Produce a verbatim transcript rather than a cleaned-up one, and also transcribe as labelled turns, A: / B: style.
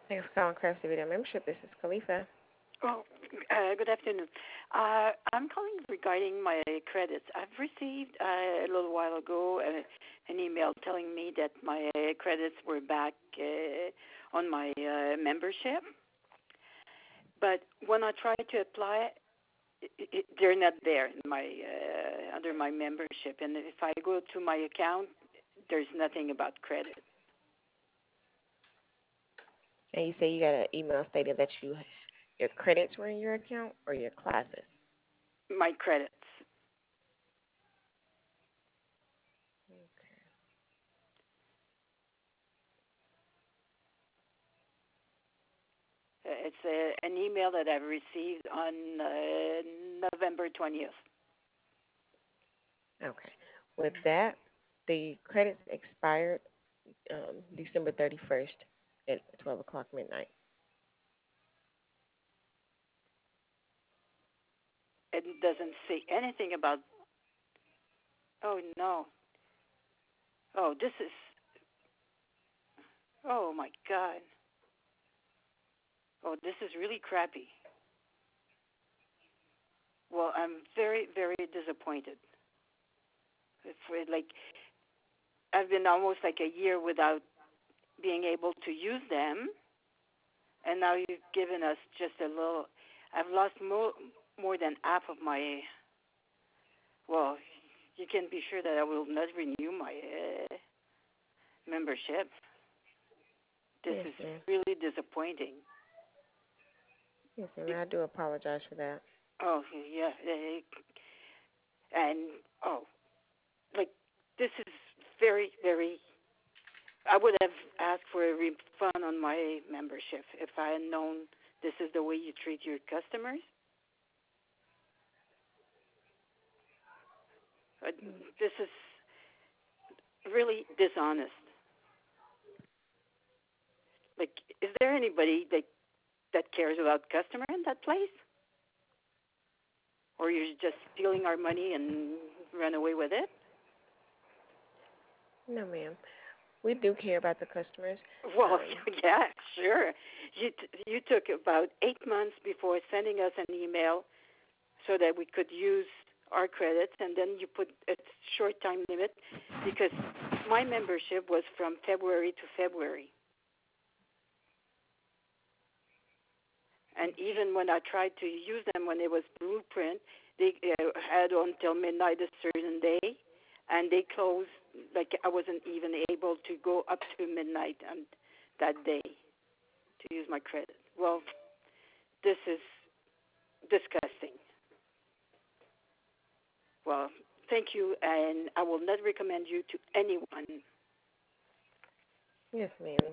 A: Thanks for calling Craftsy Video Membership. This is Khalifa.
B: Oh, uh, good afternoon. Uh, I'm calling regarding my credits. I've received uh, a little while ago uh, an email telling me that my credits were back uh, on my uh, membership, but when I try to apply, it, it, they're not there in my uh, under my membership. And if I go to my account, there's nothing about credit.
A: And you say you got an email stating that you your credits were in your account or your classes.
B: My credits.
A: Okay.
B: Uh, It's a, an email that I've received on uh, November twentieth.
A: Okay. With that, the credits expired um, December thirty-first at twelve o'clock midnight.
B: It doesn't say anything about. Oh no. Oh, this is. Oh my God. Oh, this is really crappy. Well, I'm very, very disappointed. It's re- like I've been almost like a year without being able to use them, and now you've given us just a little. I've lost more more than half of my. Well, you can be sure that I will not renew my uh, membership. This
A: Yes,
B: is
A: ma'am.
B: really disappointing.
A: Yes, ma'am. I do apologize for that.
B: Oh yeah, eh, and oh, like this is very, very. I would have asked for a refund on my membership if I had known this is the way you treat your customers. Uh, This is really dishonest. Like, is there anybody that that cares about customer in that place, or you're just stealing our money and run away with it?
A: No, ma'am. We do care about the customers.
B: Well,
A: Um,
B: yeah, sure. You t- you took about eight months before sending us an email so that we could use our credits, and then you put a short time limit because my membership was from February to February. And even when I tried to use them when it was Blueprint, they uh, had until midnight a certain day, and they closed. Like I wasn't even able to go up to midnight on that day to use my credit. Well, this is disgusting. Well, thank you, and I will not recommend you to anyone.
A: yes, ma'am.